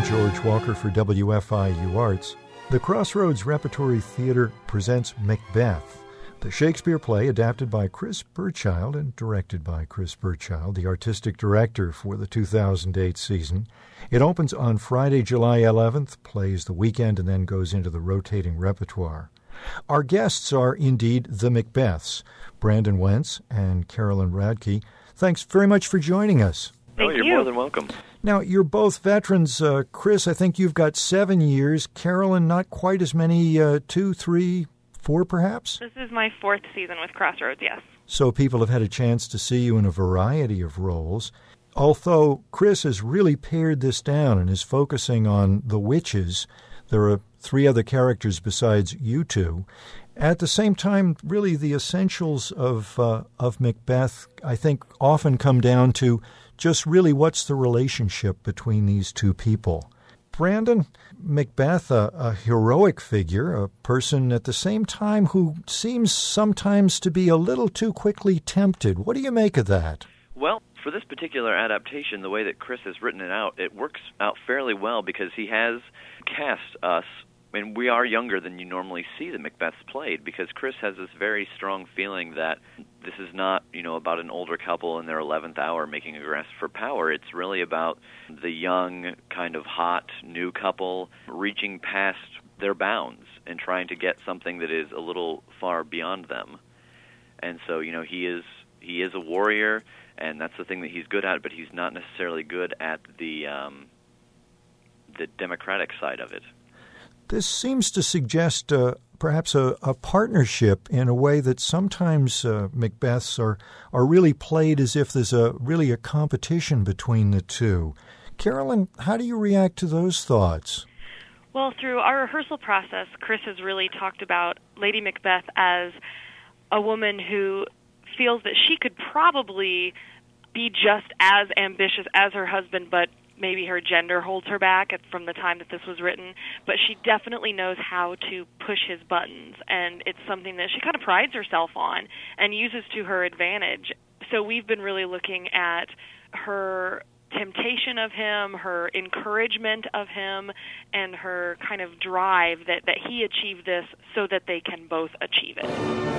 George Walker for WFIU Arts. The Crossroads Repertory Theater presents Macbeth, the Shakespeare play adapted by Chris Burchild and directed by Chris Burchild, the artistic director for the 2008 season. It opens on Friday, July 11th, plays the weekend, and then goes into the rotating repertoire. Our guests are indeed the Macbeths, Brandon Wentz and Carolyn Radke. Thanks very much for joining us. You're more than welcome. Now, you're both veterans. Chris, I think you've got 7 years. Carolyn, not quite as many, 2, 3, 4 perhaps? This is my 4th season with Crossroads, yes. So people have had a chance to see you in a variety of roles. Although Chris has really pared this down and is focusing on the witches, there are 3 other characters besides you two. At the same time, really the essentials of Macbeth, I think, often come down to just really what's the relationship between these two people. Brandon, Macbeth, a heroic figure, a person at the same time who seems sometimes to be a little too quickly tempted. What do you make of that? Well, for this particular adaptation, the way that Chris has written it out, it works out fairly well because he has cast us, and we are younger than you normally see the Macbeths played, because Chris has this very strong feeling that this is not, about an older couple in their 11th hour making a grasp for power. It's really about the young, kind of hot, new couple reaching past their bounds and trying to get something that is a little far beyond them. And so, he is a warrior, and that's the thing that he's good at, but he's not necessarily good at the democratic side of it. This seems to suggest perhaps a partnership in a way that sometimes Macbeths are really played as if there's really a competition between the two. Carolyn, how do you react to those thoughts? Well, through our rehearsal process, Chris has really talked about Lady Macbeth as a woman who feels that she could probably be just as ambitious as her husband, but maybe her gender holds her back from the time that this was written, but she definitely knows how to push his buttons, and it's something that she kind of prides herself on and uses to her advantage. So we've been really looking at her temptation of him, her encouragement of him, and her kind of drive that he achieved this so that they can both achieve it.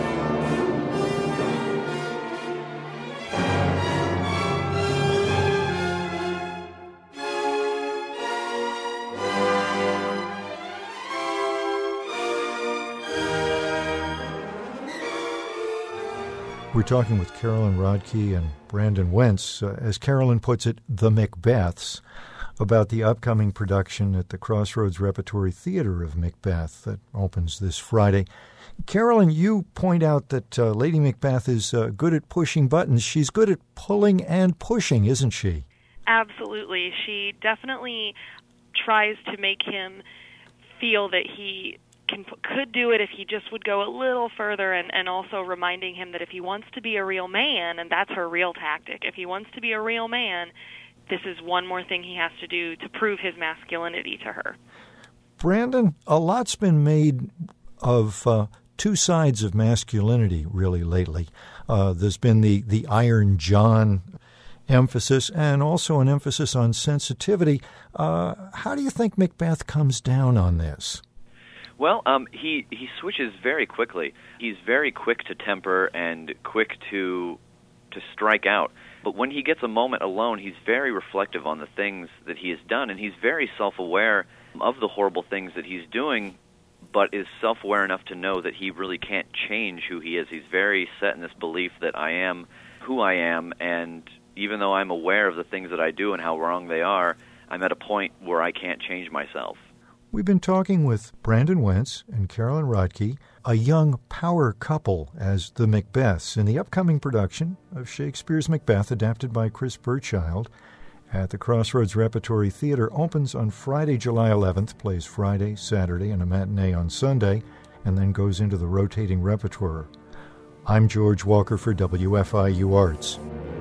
We're talking with Carolyn Radke and Brandon Wentz, as Carolyn puts it, the Macbeths, about the upcoming production at the Crossroads Repertory Theater of Macbeth that opens this Friday. Carolyn, you point out that Lady Macbeth is good at pushing buttons. She's good at pulling and pushing, isn't she? Absolutely. She definitely tries to make him feel that he could do it if he just would go a little further, and also reminding him that if he wants to be a real man, and that's her real tactic, if he wants to be a real man, this is one more thing he has to do to prove his masculinity to her. Brandon, a lot's been made of two sides of masculinity really lately. There's been the Iron John emphasis and also an emphasis on sensitivity. How do you think Macbeth comes down on this? Well, he switches very quickly. He's very quick to temper and quick to strike out. But when he gets a moment alone, he's very reflective on the things that he has done, and he's very self-aware of the horrible things that he's doing, but is self-aware enough to know that he really can't change who he is. He's very set in this belief that I am who I am, and even though I'm aware of the things that I do and how wrong they are, I'm at a point where I can't change myself. We've been talking with Brandon Wentz and Carolyn Radke, a young power couple as the Macbeths in the upcoming production of Shakespeare's Macbeth, adapted by Chris Burchild, at the Crossroads Repertory Theater. Opens on Friday, July 11th, plays Friday, Saturday, and a matinee on Sunday, and then goes into the rotating repertoire. I'm George Walker for WFIU Arts.